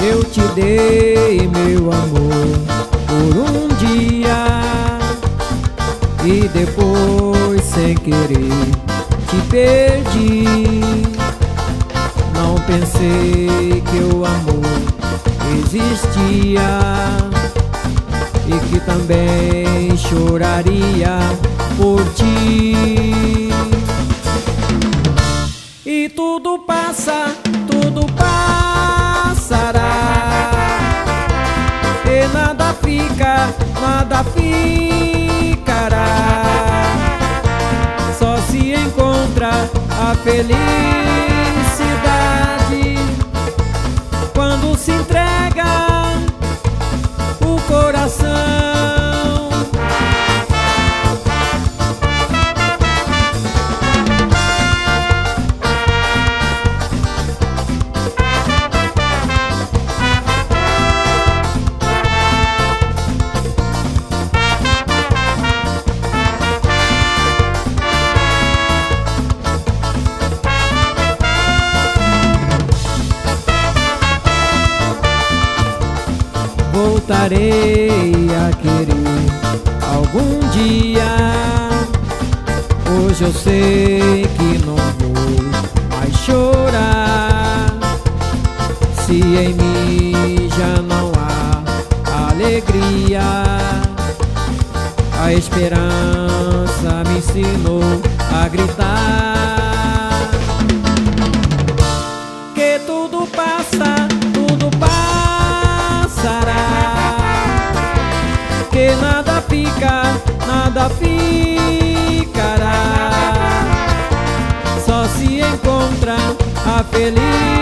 Eu te dei meu amor por um dia e depois, sem querer, te perdi. Não pensei que o amor existia e que também choraria por ti. E tudo passa, tudo passará, e nada fica, nada ficará. Só se encontra a felicidade quando se entrega o coração. Voltarei a querer algum dia. Hoje eu sei que não vou mais chorar. Se em mim já não há alegria, a esperança me ensinou a gritar que tudo passa, tudo passará, que nada fica, nada ficará. Só se encontra a felicidade